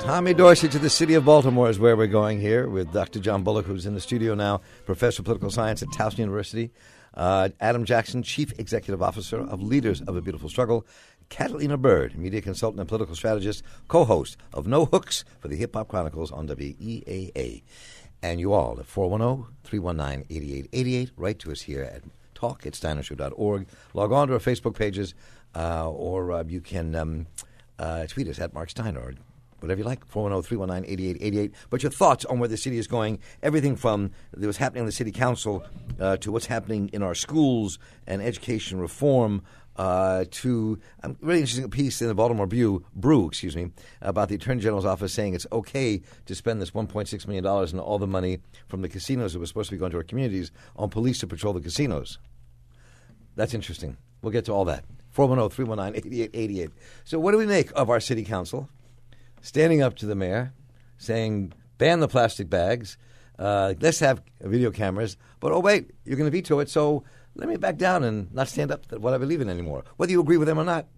Tommy Dorsey to the city of Baltimore is where we're going here with Dr. John Bullock, who's in the studio now, professor of political science at Towson University. Adam Jackson, chief executive officer of Leaders of a Beautiful Struggle. Catalina Bird, media consultant and political strategist, co-host of No Hooks for the Hip Hop Chronicles on WEAA. And you all at 410-319-8888. Write to us here at talk@steinershow.org. Log on to our Facebook pages, or you can tweet us at Mark Steiner, or whatever you like, 410-319-8888. But your thoughts on where the city is going, everything from what's happening in the city council to what's happening in our schools and education reform, to a really interesting piece in the Baltimore Brew, about the Attorney General's office saying it's okay to spend this $1.6 million and all the money from the casinos that was supposed to be going to our communities on police to patrol the casinos. That's interesting. We'll get to all that. 410-319-8888. So what do we make of our city council standing up to the mayor, saying, ban the plastic bags, let's have video cameras, but, oh, wait, you're going to veto it, so let me back down and not stand up to what I believe in anymore, whether you agree with them or not.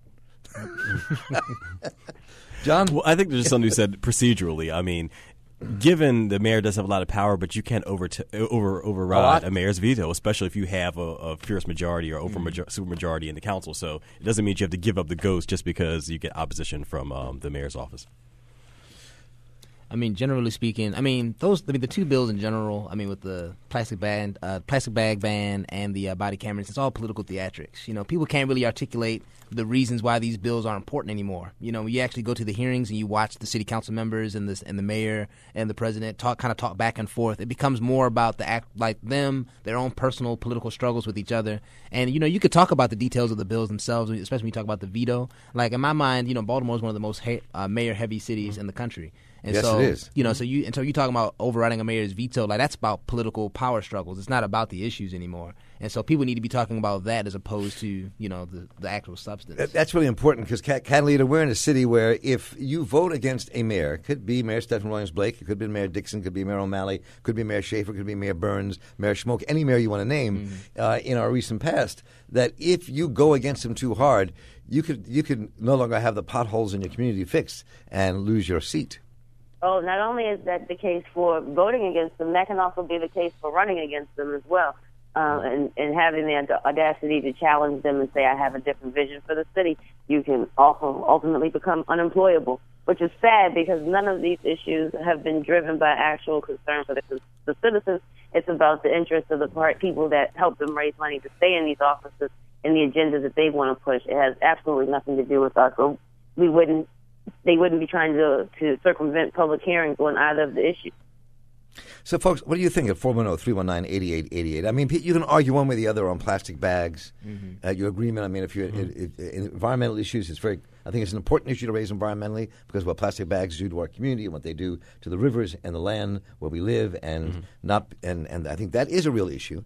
John? Well, I think there's something you said procedurally. I mean, given the mayor does have a lot of power, but you can't override a mayor's veto, especially if you have a fierce majority or supermajority in the council. So it doesn't mean you have to give up the ghost just because you get opposition from the mayor's office. I mean, generally speaking, the two bills in general, with the plastic bag ban and the body cameras, it's all political theatrics. You know, people can't really articulate the reasons why these bills aren't important anymore. You know, you actually go to the hearings and you watch the city council members and the mayor and the president talk back and forth. It becomes more about their own personal political struggles with each other. And, you know, you could talk about the details of the bills themselves, especially when you talk about the veto. Like, in my mind, you know, Baltimore is one of the most mayor-heavy cities in the country. And yes, so, it is. You know, so you're talking about overriding a mayor's veto, like that's about political power struggles. It's not about the issues anymore. And so people need to be talking about that as opposed to, you know, the actual substance. That's really important because, Catalina, we're in a city where if you vote against a mayor, it could be Mayor Stephen Williams-Blake, it could be Mayor Dixon, it could be Mayor O'Malley, it could be Mayor Schaefer, it could be Mayor Burns, Mayor Schmoke, any mayor you want to name in our recent past, that if you go against them too hard, you could no longer have the potholes in your community fixed and lose your seat. Oh, not only is that the case for voting against them, that can also be the case for running against them as well, and having the audacity to challenge them and say, I have a different vision for the city. You can also ultimately become unemployable, which is sad because none of these issues have been driven by actual concern for the citizens. It's about the interests of the people that help them raise money to stay in these offices and the agenda that they want to push. It has absolutely nothing to do with us. So they wouldn't be trying to circumvent public hearings on either of the issues. So, folks, what do you think of 410-319-8888? I mean, you can argue one way or the other on plastic bags. Your agreement. I mean, if in environmental issues, I think it's an important issue to raise environmentally because what plastic bags do to our community and what they do to the rivers and the land where we live, and and I think that is a real issue.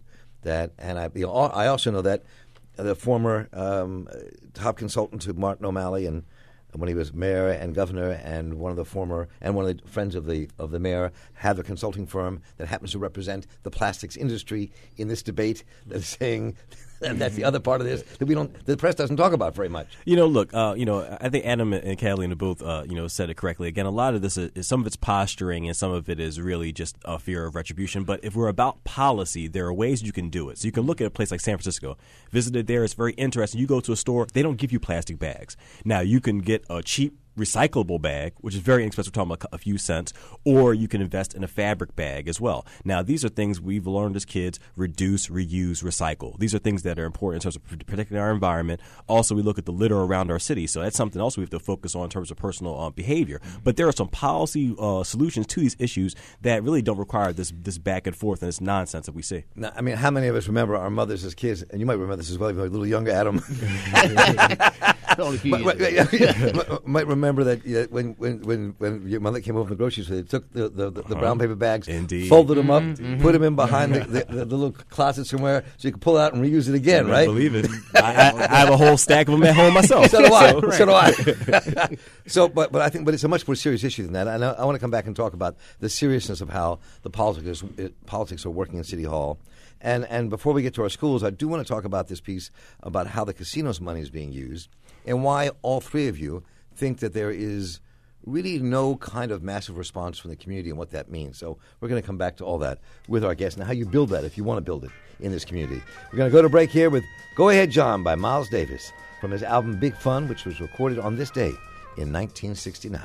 I also know that the former top consultant to Martin O'Malley and when he was mayor and governor, and one of the friends of the mayor have a consulting firm that happens to represent the plastics industry in this debate. That's saying and that's the other part of this that the press doesn't talk about very much. You know, look, I think Adam and Catalina both, said it correctly. Again, a lot of this is some of it's posturing and some of it is really just a fear of retribution. But if we're about policy, there are ways you can do it. So you can look at a place like San Francisco. Visited there, it's very interesting. You go to a store, they don't give you plastic bags. Now, you can get a cheap recyclable bag, which is very inexpensive, we're talking about a few cents, or you can invest in a fabric bag as well. Now, these are things we've learned as kids: reduce, reuse, recycle. These are things that are important in terms of protecting our environment. Also, we look at the litter around our city, so that's something else we have to focus on in terms of personal behavior. But there are some policy solutions to these issues that really don't require this back and forth and this nonsense that we see. Now, I mean, how many of us remember our mothers as kids, and you might remember this as well, if you're a little younger, Adam. Might remember that when your mother came over from the grocery store, they took the brown paper bags, folded them up, put them in behind the little closet somewhere so you could pull out and reuse it again, right? Believe it. I have a whole stack of them at home myself. So do I. So do I. But I think it's a much more serious issue than that. I want to come back and talk about the seriousness of how the politics are working in City Hall. And before we get to our schools, I do want to talk about this piece about how the casino's money is being used and why all three of you think that there is really no kind of massive response from the community and what that means. So we're going to come back to all that with our guests and how you build that if you want to build it in this community. We're going to go to break here with Go Ahead John by Miles Davis from his album Big Fun, which was recorded on this day in 1969.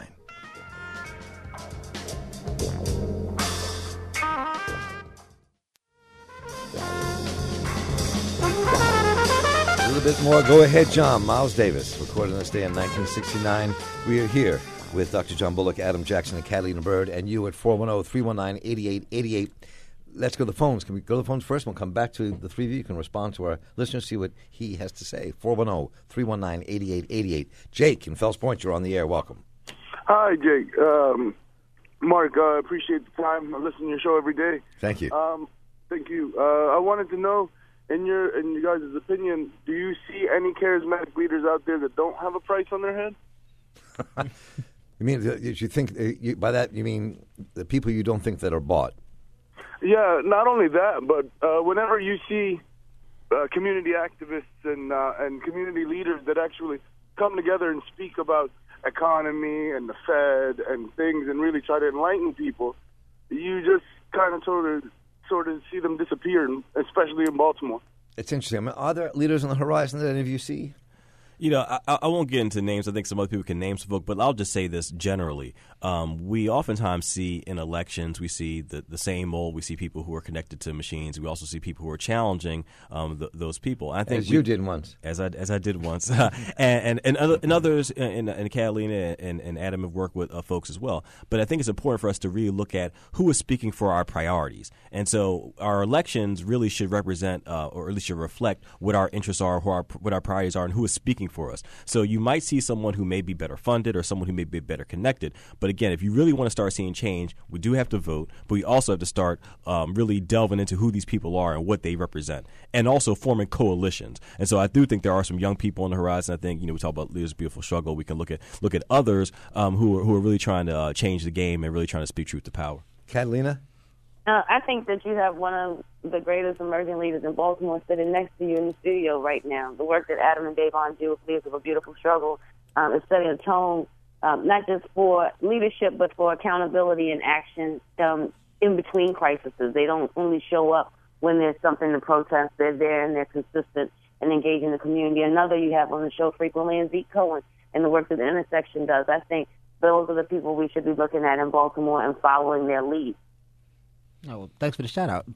A little bit more Go Ahead John, Miles Davis, recorded on this day in 1969. We are here with Dr. John Bullock, Adam Jackson, and Catalina Bird, and you at 410-319-8888. Let's go to the phones. Can we go to the phones first? We'll come back to the three of you. You can respond to our listeners, see what he has to say. 410-319-8888. Jake in Fells Point, you're on the air. Welcome. Hi, Jake. Mark, I appreciate the time. I listen to your show every day. Thank you. Thank you. I wanted to know, in your guys' opinion, do you see any charismatic leaders out there that don't have a price on their head? You mean, you think, by that you mean the people you don't think that are bought? Yeah, not only that, but whenever you see community activists and community leaders that actually come together and speak about economy and the Fed and things and really try to enlighten people, you just kind of sort of see them disappear, especially in Baltimore. It's interesting. I mean, are there leaders on the horizon that any of you see? You know, I won't get into names. I think some other people can name some folk, but I'll just say this generally. We oftentimes see in elections, we see the same old. We see people who are connected to machines. We also see people who are challenging those people. I think you did once. As I did once. and others, and Catalina and Adam have worked with folks as well. But I think it's important for us to really look at who is speaking for our priorities. And so our elections really should represent, or at least should reflect what our interests are, what our priorities are, and who is speaking for us. So you might see someone who may be better funded or someone who may be better connected. But again, if you really want to start seeing change, we do have to vote, but we also have to start really delving into who these people are and what they represent, and also forming coalitions. And so I do think there are some young people on the horizon. I think, we talk about Leaders' Beautiful Struggle. We can look at others who are really trying to change the game and really trying to speak truth to power. Catalina? I think that you have one of the greatest emerging leaders in Baltimore sitting next to you in the studio right now. The work that Adam and Davon do with Leaders of a Beautiful Struggle is setting a tone, not just for leadership, but for accountability and action in between crises. They don't only show up when there's something to protest. They're there and they're consistent and engaging the community. Another you have on the show frequently is Zeke Cohen and the work that the Intersection does. I think those are the people we should be looking at in Baltimore and following their lead. Oh, well, thanks for the shout out.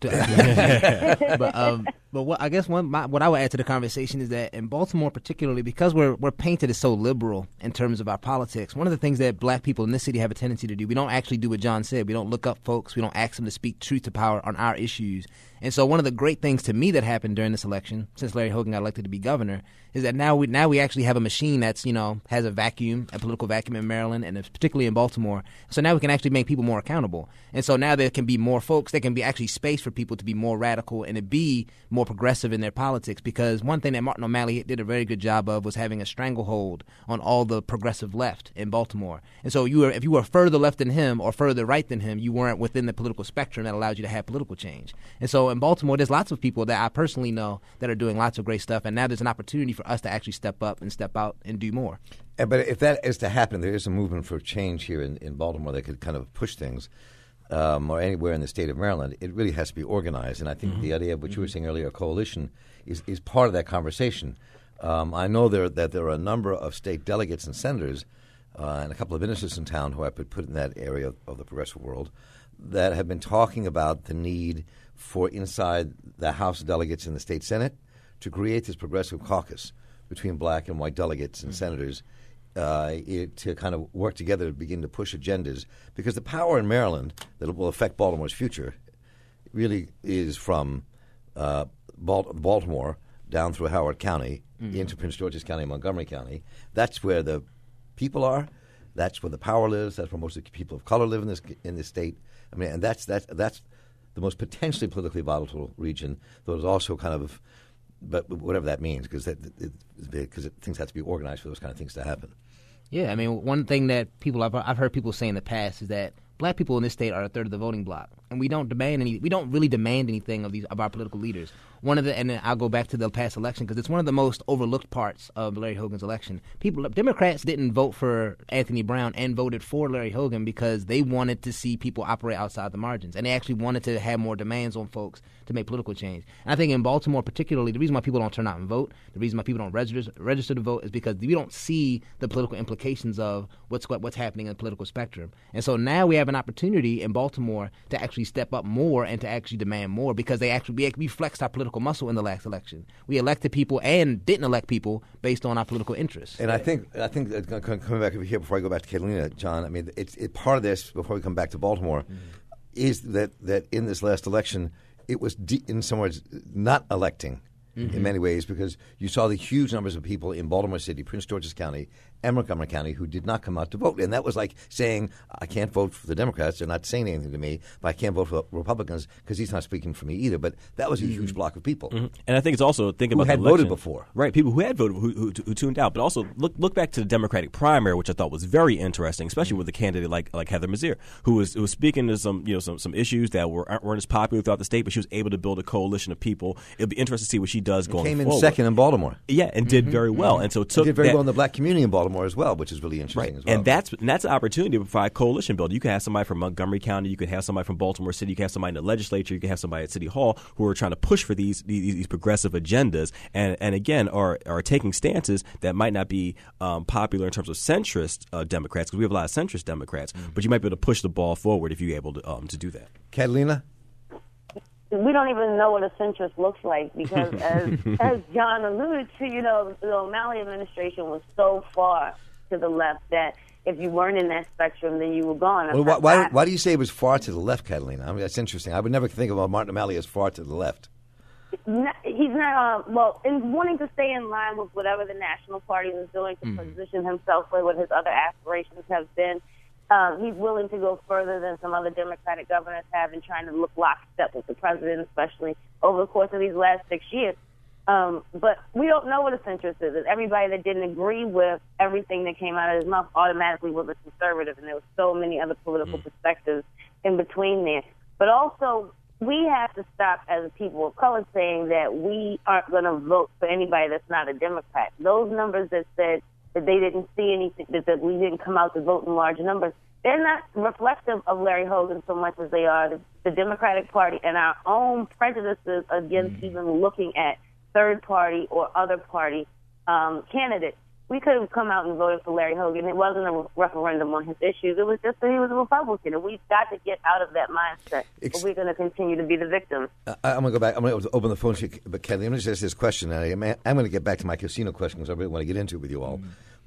But what I guess what I would add to the conversation is that in Baltimore, particularly because we're painted as so liberal in terms of our politics, one of the things that black people in this city have a tendency to do, we don't actually do what John said. We don't look up folks. We don't ask them to speak truth to power on our issues. And so one of the great things to me that happened during this election, since Larry Hogan got elected to be governor, is that now we actually have a machine that's, has a political vacuum in Maryland, and particularly in Baltimore. So now we can actually make people more accountable. And so now there can be more folks, there can be actually space for people to be more radical and to be more progressive in their politics, because one thing that Martin O'Malley did a very good job of was having a stranglehold on all the progressive left in Baltimore. And so if you were further left than him or further right than him, you weren't within the political spectrum that allowed you to have political change. And so in Baltimore, there's lots of people that I personally know that are doing lots of great stuff, and now there's an opportunity for us to actually step up and step out and do more. But if that is to happen, there is a movement for change here in Baltimore that could kind of push things, or anywhere in the state of Maryland. It really has to be organized, and I think the idea of what you were saying earlier, a coalition, is part of that conversation. I know that there are a number of state delegates and senators and a couple of ministers in town who I put in that area of the progressive world that have been talking about the need for inside the House delegates in the state Senate to create this progressive caucus between black and white delegates and senators to kind of work together to begin to push agendas, because the power in Maryland that will affect Baltimore's future really is from Baltimore down through Howard County into Prince George's County and Montgomery County. That's where the people are. That's where the power lives. That's where most of the people of color live in this state. I mean, and that's the most potentially politically volatile region. Though it's also kind of, but whatever that means, because things have to be organized for those kind of things to happen. Yeah, I mean, one thing that I've heard people say in the past is that black people in this state are a third of the voting bloc. and we don't really demand anything of our political leaders. And then I'll go back to the past election because it's one of the most overlooked parts of Larry Hogan's election. Democrats didn't vote for Anthony Brown and voted for Larry Hogan because they wanted to see people operate outside the margins, and they actually wanted to have more demands on folks to make political change. And I think in Baltimore particularly, the reason why people don't turn out and vote, the reason why people don't register to vote is because we don't see the political implications of what's happening in the political spectrum. And so now we have an opportunity in Baltimore to actually step up more and to actually demand more because we flexed our political muscle in the last election. We elected people and didn't elect people based on our political interests. And I think coming back over here before I go back to Catalina, John, I mean, it's part of this before we come back to Baltimore is that in this last election it was in some words not electing in many ways because you saw the huge numbers of people in Baltimore City, Prince George's County, and Montgomery County who did not come out to vote. And that was like saying, I can't vote for the Democrats. They're not saying anything to me, but I can't vote for Republicans because he's not speaking for me either. But that was a huge block of people. And I think it's also about who had voted before. Right, people who had voted who tuned out. But also look back to the Democratic primary, which I thought was very interesting, especially with a candidate like Heather Mazier, who was speaking to some issues that weren't as popular throughout the state, but she was able to build a coalition of people. It'll be interesting to see what she does going forward. Came in second in Baltimore. Yeah, and did very well. And so did very well in the black community in Baltimore as well, which is really interesting as well. And that's an opportunity to provide coalition building. You can have somebody from Montgomery County, you could have somebody from Baltimore City, you can have somebody in the legislature, you can have somebody at City Hall who are trying to push for these progressive agendas and again are taking stances that might not be popular in terms of centrist Democrats, because we have a lot of centrist Democrats, but you might be able to push the ball forward if you're able to do that. Catalina? We don't even know what a centrist looks like because, as John alluded to, the O'Malley administration was so far to the left that if you weren't in that spectrum, then you were gone. Well, why do you say it was far to the left, Catalina? I mean, that's interesting. I would never think about Martin O'Malley as far to the left. He's not, in wanting to stay in line with whatever the National Party is doing to position himself for what his other aspirations have been. He's willing to go further than some other Democratic governors have in trying to look lockstep with the president, especially over the course of these last 6 years. But we don't know what a centrist is. Everybody that didn't agree with everything that came out of his mouth automatically was a conservative, and there were so many other political perspectives in between there. But also, we have to stop as a people of color saying that we aren't going to vote for anybody that's not a Democrat. Those numbers that said that they didn't see anything, that we didn't come out to vote in large numbers, they're not reflective of Larry Hogan so much as they are the Democratic Party and our own prejudices against even looking at third party or other party candidates. We could have come out and voted for Larry Hogan. It wasn't a referendum on his issues. It was just that he was a Republican, and we've got to get out of that mindset. Or we're going to continue to be the victim. I'm going to go back. I'm going to open the phone to you, but Kelly, let me just ask this question. I'm going to get back to my casino question because I really want to get into it with you all.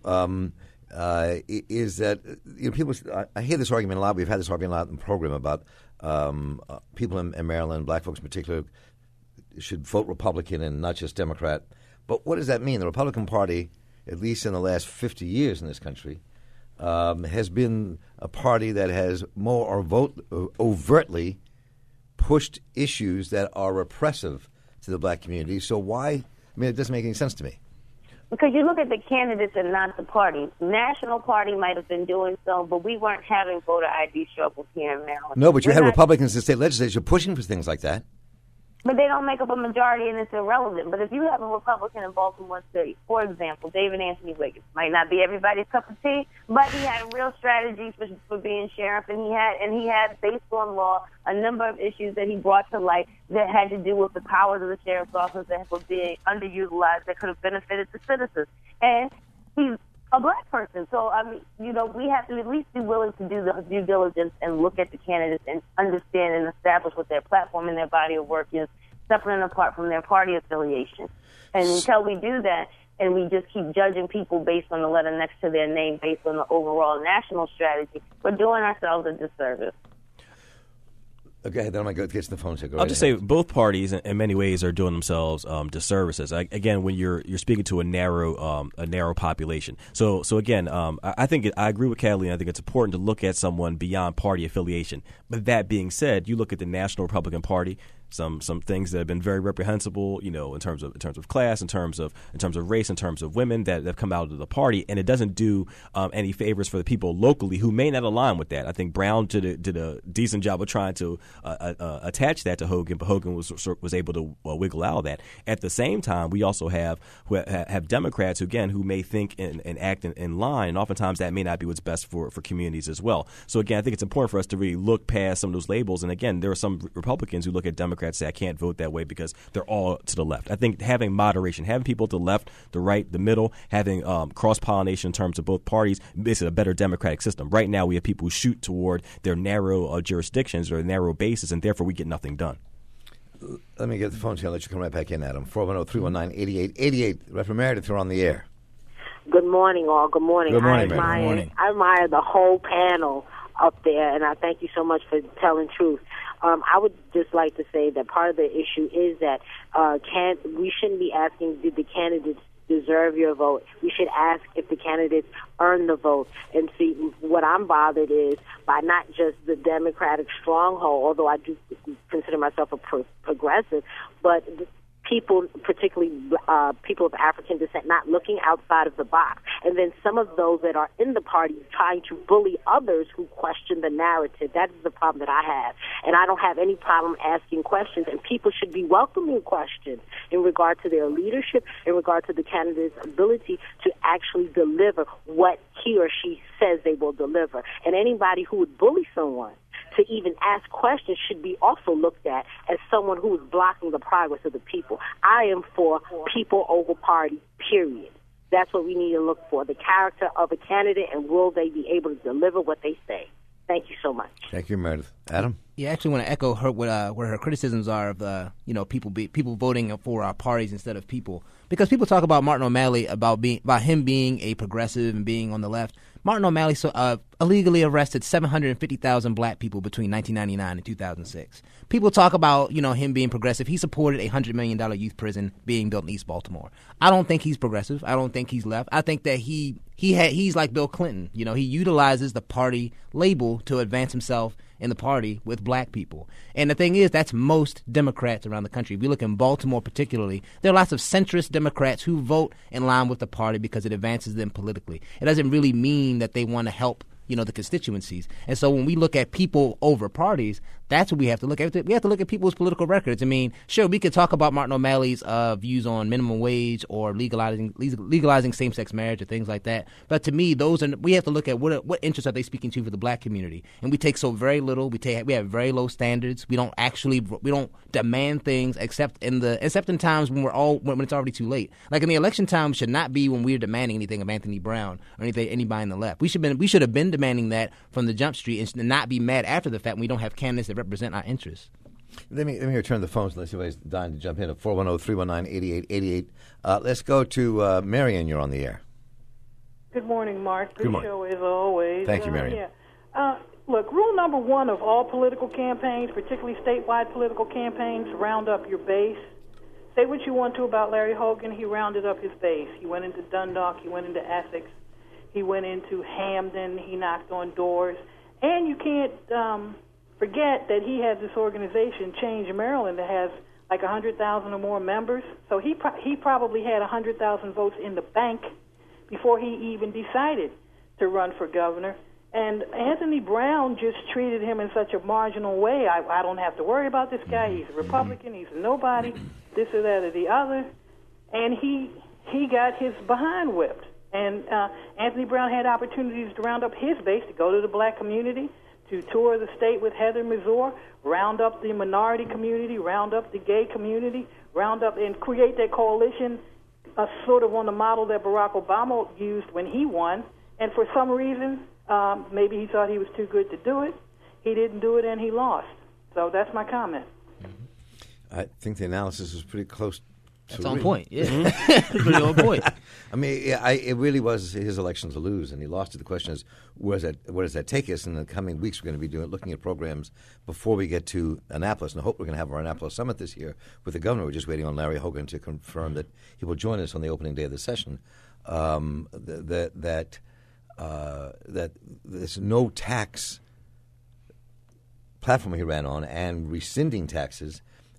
Is that people? I hear this argument a lot. We've had this argument a lot in the program about people in Maryland, black folks in particular, should vote Republican and not just Democrat. But what does that mean? The Republican Party, at least in the last 50 years in this country, has been a party that has more overtly pushed issues that are repressive to the black community. So why? I mean, it doesn't make any sense to me. Because you look at the candidates and not the party. National Party might have been doing so, but we weren't having voter ID struggles here in Maryland. No, but you had Republicans in the state legislature pushing for things like that. But they don't make up a majority, and it's irrelevant. But if you have a Republican in Baltimore City, for example, David Anthony Wiggins, might not be everybody's cup of tea, but he had a real strategy for being sheriff, and he had, based on law, a number of issues that he brought to light that had to do with the powers of the sheriff's office that were being underutilized that could have benefited the citizens. And he's a black person. So, I mean, we have to at least be willing to do the due diligence and look at the candidates and understand and establish what their platform and their body of work is, separate and apart from their party affiliation. And until we do that, and we just keep judging people based on the letter next to their name, based on the overall national strategy, we're doing ourselves a disservice. Okay, then I'm going to get to the phone. I'll just say both parties, in many ways, are doing themselves disservices. Again, when you're speaking to a narrow population. So again, I think I agree with Kathleen. I think it's important to look at someone beyond party affiliation. But that being said, you look at the National Republican Party. some things that have been very reprehensible, in terms of class, in terms of race, in terms of women that have come out of the party, and it doesn't do any favors for the people locally who may not align with that. I think Brown did a decent job of trying to attach that to Hogan, but Hogan was able to wiggle out of that. At the same time, we also have Democrats who may think and act in line, and oftentimes that may not be what's best for communities as well. So again, I think it's important for us to really look past some of those labels. And again, there are some Republicans who look at Democrats and say, I can't vote that way because they're all to the left. I think having moderation, having people to the left, the right, the middle, having cross-pollination in terms of both parties makes it a better democratic system. Right now, we have people who shoot toward their narrow jurisdictions or narrow bases, and therefore we get nothing done. Let me get the phone to you. I'll let you come right back in, Adam. 410-319-8888. Reverend Meredith, you're on the air. Good morning, all. Good morning. Good morning, I admire the whole panel up there, and I thank you so much for telling truth. I would just like to say that part of the issue is that we shouldn't be asking, did the candidates deserve your vote? We should ask if the candidates earn the vote. And see, what I'm bothered is by not just the Democratic stronghold, although I do consider myself a progressive, but people, particularly people of African descent, not looking outside of the box. And then some of those that are in the party trying to bully others who question the narrative. That is the problem that I have. And I don't have any problem asking questions, and people should be welcoming questions in regard to their leadership, in regard to the candidate's ability to actually deliver what he or she says they will deliver. And anybody who would bully someone to even ask questions should be also looked at as someone who is blocking the progress of the people. I am for people over party, period. That's what we need to look for, the character of a candidate, and will they be able to deliver what they say. Thank you so much. Thank you, Meredith. Adam? Yeah, I actually want to echo her where her criticisms are of people voting for our parties instead of people, because people talk about Martin O'Malley about him being a progressive and being on the left. Martin O'Malley illegally arrested 750,000 black people between 1999 and 2006. People talk about him being progressive. He supported a $100 million youth prison being built in East Baltimore. I don't think he's progressive. I don't think he's left. I think that he's like Bill Clinton. He utilizes the party label to advance himself in the party with black people. And the thing is, that's most Democrats around the country. If you look in Baltimore particularly, there are lots of centrist Democrats who vote in line with the party because it advances them politically. It doesn't really mean that they want to help the constituencies. And so when we look at people over parties, that's what we have to look at. We have to look at people's political records. I mean, sure, we could talk about Martin O'Malley's views on minimum wage or legalizing same-sex marriage or things like that. But to me, we have to look at what interests are they speaking to for the black community. And we take so very little. We have very low standards. We don't demand things except in times when it's already too late. Like in the election time should not be when we're demanding anything of Anthony Brown or anybody in the left. We should have been demanding that from the jump street and not be mad after the fact when we don't have candidates that represent our interests. Let me return the phones unless anybody's dying to jump in at 410-319-8888. Let's go to Marion. You're on the air. Good morning, Mark. Good morning. Show as always. Thank you, Marion. Look, rule number one of all political campaigns, particularly statewide political campaigns, round up your base. Say what you want to about Larry Hogan. He rounded up his base. He went into Dundalk. He went into Essex. He went into Hamden. He knocked on doors. And you can't forget that he has this organization, Change Maryland, that has like 100,000 or more members. So he probably had 100,000 votes in the bank before he even decided to run for governor. And Anthony Brown just treated him in such a marginal way. I don't have to worry about this guy. He's a Republican. He's a nobody, this or that or the other. And he got his behind whipped. And Anthony Brown had opportunities to round up his base, to go to the black community, to tour the state with Heather Mazur, round up the minority community, round up the gay community, round up and create that coalition sort of on the model that Barack Obama used when he won. And for some reason, maybe he thought he was too good to do it. He didn't do it, and he lost. So that's my comment. I think the analysis was pretty close. That's on point. Yeah, pretty on point. I mean, it really was his election to lose, and he lost it. The question is, where does that take us? In the coming weeks, we're going to be looking at programs before we get to Annapolis. And I hope we're going to have our Annapolis summit this year with the governor. We're just waiting on Larry Hogan to confirm that he will join us on the opening day of the session. That there's no tax platform he ran on, and rescinding taxes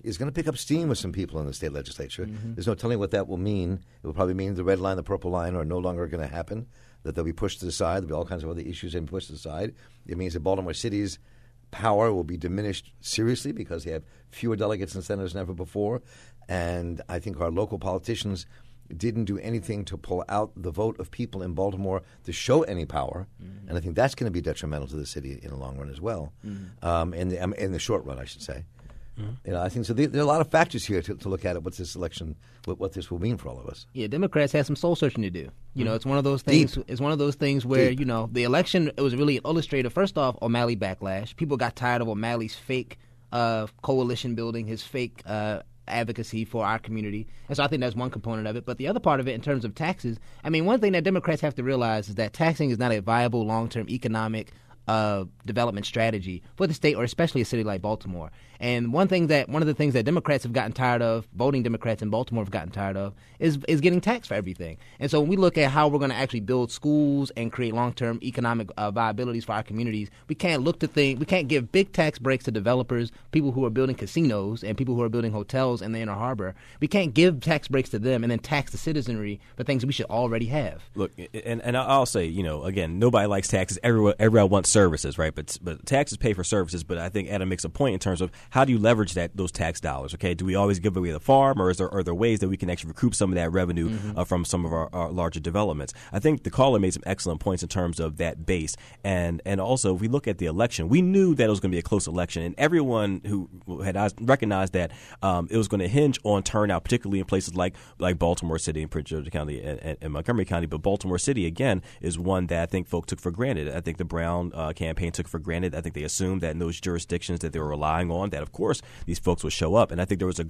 is going to pick up steam with some people in the state legislature. There's no telling what that will mean. It will probably mean the red line, the purple line are no longer going to happen, that they'll be pushed to the side. There'll be all kinds of other issues and pushed to the side. It means that Baltimore City's power will be diminished seriously because they have fewer delegates and senators than ever before. And I think our local politicians didn't do anything to pull out the vote of people in Baltimore to show any power. And I think that's going to be detrimental to the city in the long run as well, in the short run, I should say. You know, I think so. There are a lot of factors here to look at what this election, what this will mean for all of us. Yeah, Democrats have some soul searching to do. You know, it's one of those things. Deep. It's one of those things where you know the election. It was really illustrative. First off, O'Malley backlash. People got tired of O'Malley's fake coalition building, his fake advocacy for our community. And so I think that's one component of it. But the other part of it in terms of taxes, I mean, one thing that Democrats have to realize is that taxing is not a viable long-term economic development strategy for the state or especially a city like Baltimore. And one of the things that Democrats have gotten tired of, voting Democrats in Baltimore have gotten tired of, is getting taxed for everything. And so when we look at how we're going to actually build schools and create long-term economic viabilities for our communities, we can't give big tax breaks to developers, people who are building casinos and people who are building hotels in the Inner Harbor. We can't give tax breaks to them and then tax the citizenry for things we should already have. Look, and I'll say, you know, again, nobody likes taxes. Everyone wants services, right? But taxes pay for services. But I think Adam makes a point in terms of how do you leverage those tax dollars? Okay, do we always give away the farm, or are there ways that we can actually recoup some of that revenue from some of our larger developments? I think the caller made some excellent points in terms of that base, and also if we look at the election, we knew that it was going to be a close election, and everyone who had recognized that it was going to hinge on turnout, particularly in places like Baltimore City and Prince George's County and Montgomery County. But Baltimore City again is one that I think folk took for granted. I think the Brown campaign took for granted. I think they assumed that in those jurisdictions that they were relying on, that of course these folks would show up. And I think there was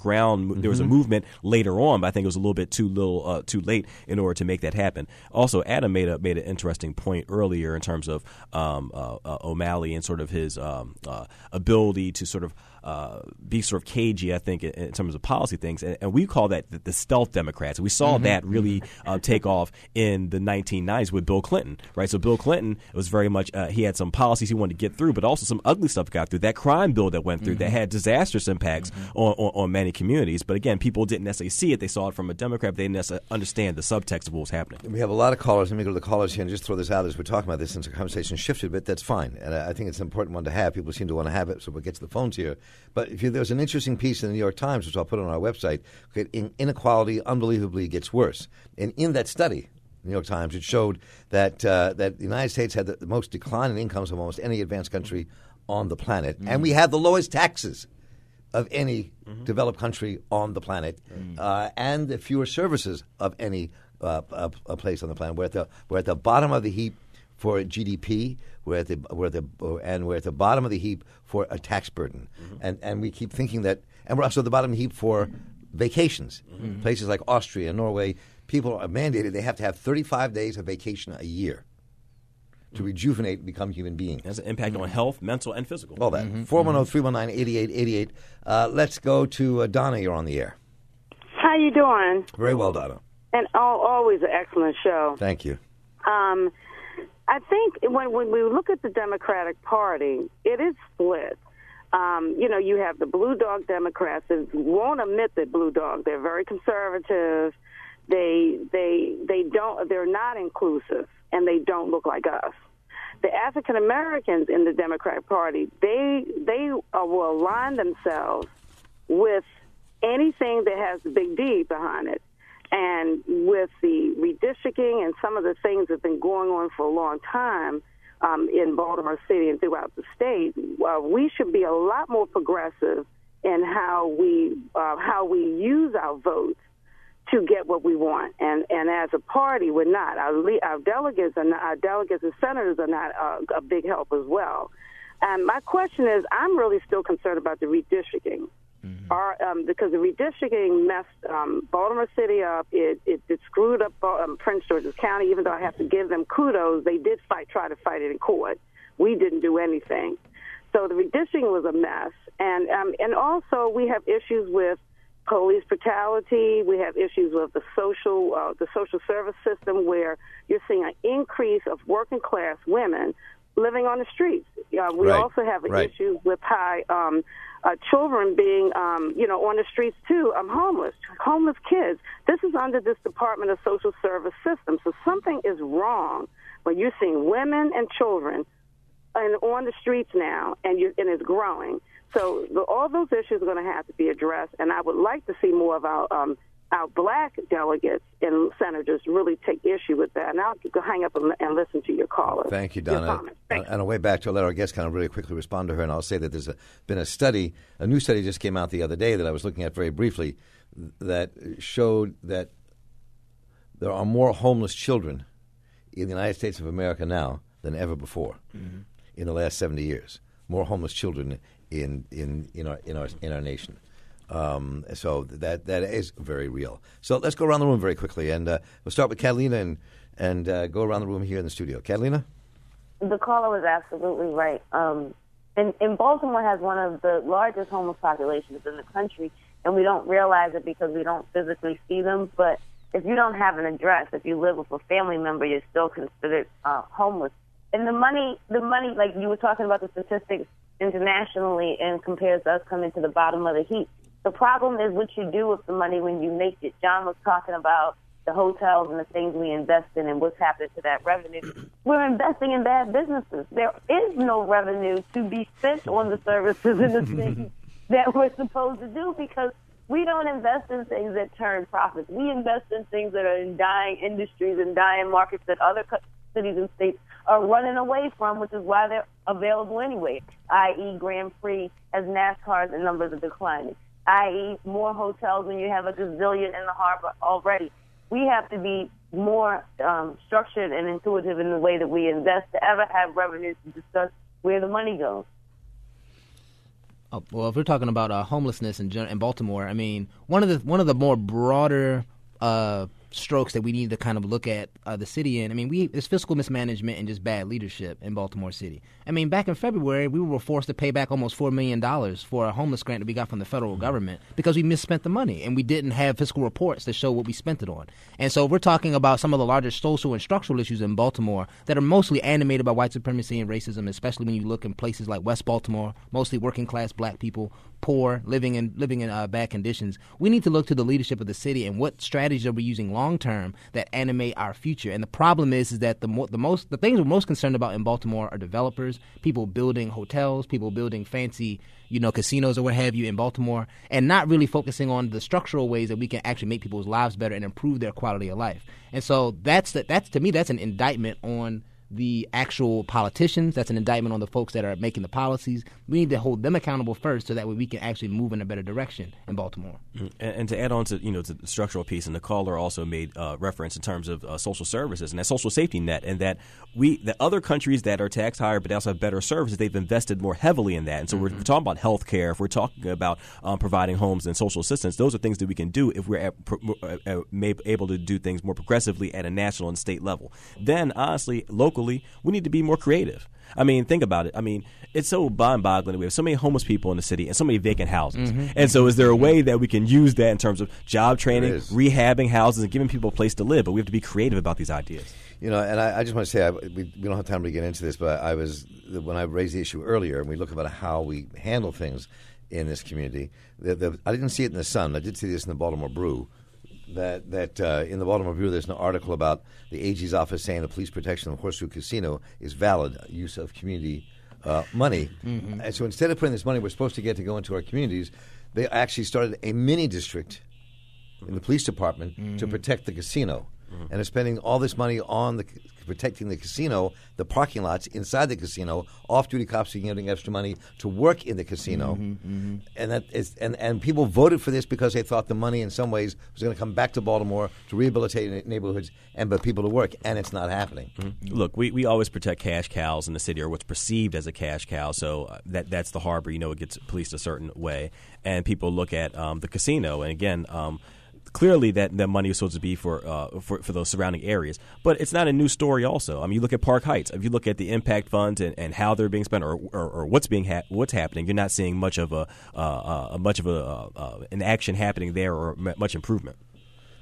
a movement later on, but I think it was a little bit too late in order to make that happen. Also, Adam made an interesting point earlier in terms of O'Malley and sort of his ability to sort of be sort of cagey, I think, in terms of policy things. And we call that the stealth Democrats. We saw that really take off in the 1990s with Bill Clinton, right? So Bill Clinton was very much, he had some policies he wanted to get through, but also some ugly stuff got through. That crime bill that went through that had disastrous impacts on many communities. But again, people didn't necessarily see it. They saw it from a Democrat, but they didn't necessarily understand the subtext of what was happening. We have a lot of callers. Let me go to the callers here and just throw this out as we're talking about this, since the conversation shifted a bit. That's fine. And I think it's an important one to have. People seem to want to have it, so we'll get to the phones here. But there's an interesting piece in the New York Times, which I'll put on our website. Inequality unbelievably gets worse. And in that study, the New York Times, it showed that the United States had the most decline in incomes of almost any advanced country on the planet. And we had the lowest taxes of any developed country on the planet, and the fewer services of any place on the planet. We're at the bottom of the heap for GDP. We're at the bottom of the heap for a tax burden, and we keep thinking that, and we're also at the bottom of the heap for vacations. Places like Austria and Norway, people are mandated; they have to have 35 days of vacation a year to rejuvenate and become human beings. It has an impact on health, mental, and physical. All that. 410-319-8888. Let's go to Donna. You're on the air. How you doing? Very well, Donna. And always an excellent show. Thank you. I think when we look at the Democratic Party, it is split. You have the Blue Dog Democrats that won't admit that Blue Dog. They're very conservative. They're not inclusive, and they don't look like us. The African Americans in the Democratic Party, they will align themselves with anything that has the big D behind it. And with the redistricting and some of the things that have been going on for a long time in Baltimore City and throughout the state, we should be a lot more progressive in how we use our votes to get what we want. And as a party, we're not. Our delegates and senators are not a big help as well. And my question is, I'm really still concerned about the redistricting. Because the redistricting messed Baltimore City up. It screwed up Prince George's County. Even though I have to give them kudos, they did try to fight it in court. We didn't do anything. So the redistricting was a mess. And also we have issues with police brutality. We have issues with the social service system, where you're seeing an increase of working class women living on the streets. We also have issues with high children being, on the streets too, homeless kids. This is under this Department of Social Service system. So something is wrong when you're seeing women and children on the streets now, and it's growing. So all those issues are going to have to be addressed, and I would like to see more of our black delegates and senators really take issue with that. And I'll go hang up and listen to your caller. Thank you, Donna. On our way back, to let our guest kind of really quickly respond to her, and I'll say that there's been a new study just came out the other day that I was looking at very briefly that showed that there are more homeless children in the United States of America now than ever before in the last 70 years. More homeless children in our nation. So that is very real. So let's go around the room very quickly, and we'll start with Catalina and go around the room here in the studio. Catalina? The caller was absolutely right. And Baltimore has one of the largest homeless populations in the country, and we don't realize it because we don't physically see them. But if you don't have an address, if you live with a family member, you're still considered homeless. And the money, like you were talking about the statistics internationally and compares us coming to the bottom of the heap. The problem is what you do with the money when you make it. John was talking about the hotels and the things we invest in and what's happened to that revenue. We're investing in bad businesses. There is no revenue to be spent on the services and the things that we're supposed to do because we don't invest in things that turn profits. We invest in things that are in dying industries and dying markets that other cities and states are running away from, which is why they're available anyway, i.e. Grand Prix as NASCAR's and numbers are declining, i.e. more hotels when you have a gazillion in the harbor already. We have to be more structured and intuitive in the way that we invest to ever have revenues to discuss where the money goes. Oh, well, if we're talking about homelessness in Baltimore, I mean, one of the more broader strokes that we need to kind of look at the city in. I mean, there's fiscal mismanagement and just bad leadership in Baltimore City. I mean, back in February, we were forced to pay back almost $4 million for a homeless grant that we got from the federal government because we misspent the money and we didn't have fiscal reports to show what we spent it on. And so we're talking about some of the largest social and structural issues in Baltimore that are mostly animated by white supremacy and racism, especially when you look in places like West Baltimore, mostly working class black people, poor, living in bad conditions. We need to look to the leadership of the city and what strategies are we using long term that animate our future. And the problem is that the things we're most concerned about in Baltimore are developers, people building hotels, people building fancy, casinos or what have you in Baltimore, and not really focusing on the structural ways that we can actually make people's lives better and improve their quality of life. And so that's to me that's an indictment on the actual politicians. That's an indictment on the folks that are making the policies. We need to hold them accountable first so that way we can actually move in a better direction in Baltimore. And to add on to to the structural piece, and the caller also made reference in terms of social services and that social safety net, and that the other countries that are taxed higher but they also have better services, they've invested more heavily in that. And so we're talking about health care, if we're talking about providing homes and social assistance, those are things that we can do if we're able to do things more progressively at a national and state level. Then, honestly, locally, we need to be more creative. I mean, think about it. I mean, it's so mind-boggling that we have so many homeless people in the city and so many vacant houses. And so is there a way that we can use that in terms of job training, rehabbing houses, and giving people a place to live? But we have to be creative about these ideas. And I just want to say, we don't have time to get into this, but when I raised the issue earlier, and we look about how we handle things in this community, I didn't see it in the Sun. I did see this in the Baltimore Brew. That in the Baltimore Brew, there's an article about the AG's office saying the police protection of the Horseshoe Casino is valid use of community money. And so instead of putting this money we're supposed to get to go into our communities, they actually started a mini district in the police department to protect the casino. And are spending all this money on protecting the casino, the parking lots inside the casino. Off-duty cops are getting extra money to work in the casino, and that is and people voted for this because they thought the money in some ways was going to come back to Baltimore to rehabilitate neighborhoods and put people to work, and it's not happening. Look, we always protect cash cows in the city, or what's perceived as a cash cow. So that's the harbor. It gets policed a certain way, and people look at the casino, and again. Clearly, that money is supposed to be for those surrounding areas, but it's not a new story. Also, I mean, you look at Park Heights. If you look at the impact funds and how they're being spent, or what's happening, you're not seeing much of an action happening there, or much improvement.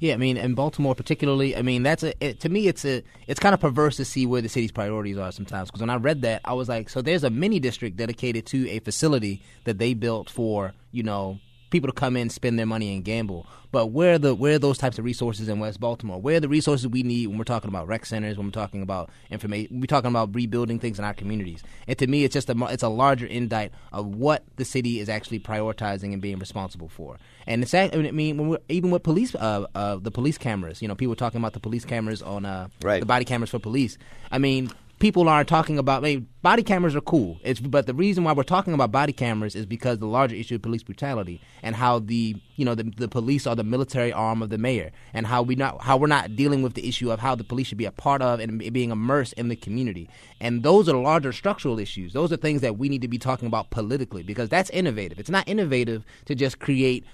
Yeah, I mean, in Baltimore particularly, I mean, to me, it's kind of perverse to see where the city's priorities are sometimes. Because when I read that, I was like, so there's a mini district dedicated to a facility that they built for, people to come in, spend their money, and gamble. But where are those types of resources in West Baltimore? Where are the resources we need when we're talking about rec centers, when we're talking about information, we're talking about rebuilding things in our communities? And to me, it's just it's a larger indict of what the city is actually prioritizing and being responsible for. And it's even with police, the police cameras. People were talking about the police cameras on the body cameras for police. I mean, people aren't talking about body cameras are cool. But the reason why we're talking about body cameras is because the larger issue of police brutality and how the police are the military arm of the mayor, and how we're not dealing with the issue of how the police should be a part of and being immersed in the community. And those are larger structural issues. Those are things that we need to be talking about politically, because that's innovative. It's not innovative to just create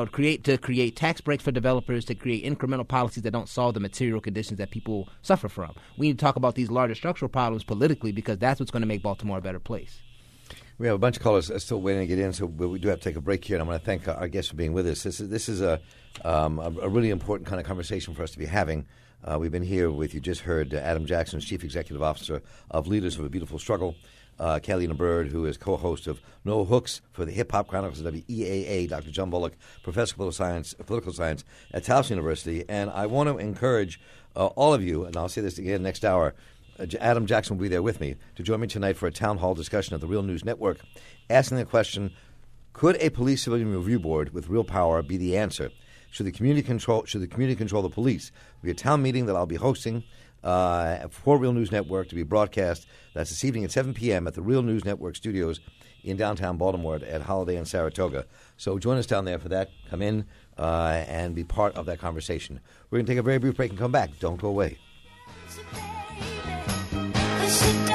tax breaks for developers, to create incremental policies that don't solve the material conditions that people suffer from. We need to talk about these larger structural problems politically, because that's what's going to make Baltimore a better place. We have a bunch of callers still waiting to get in, so we do have to take a break here. And I want to thank our guests for being with us. This is a really important kind of conversation for us to be having. We've been here with, you just heard Adam Jackson, Chief Executive Officer of Leaders of a Beautiful Struggle. Kalina Bird, who is co-host of No Hooks for the Hip Hop Chronicles of WEAA, Dr. John Bullock, Professor of Political Science at Towson University. And I want to encourage all of you, and I'll say this again next hour, Adam Jackson will be there with me to join me tonight for a town hall discussion of the Real News Network, asking the question, could a police civilian review board with real power be the answer? Should the community control the police? It'll be a town meeting that I'll be hosting for Real News Network to be broadcast. That's this evening at 7 p.m. at the Real News Network studios in downtown Baltimore at Holiday and Saratoga. So join us down there for that. Come in and be part of that conversation. We're going to take a very brief break and come back. Don't go away. She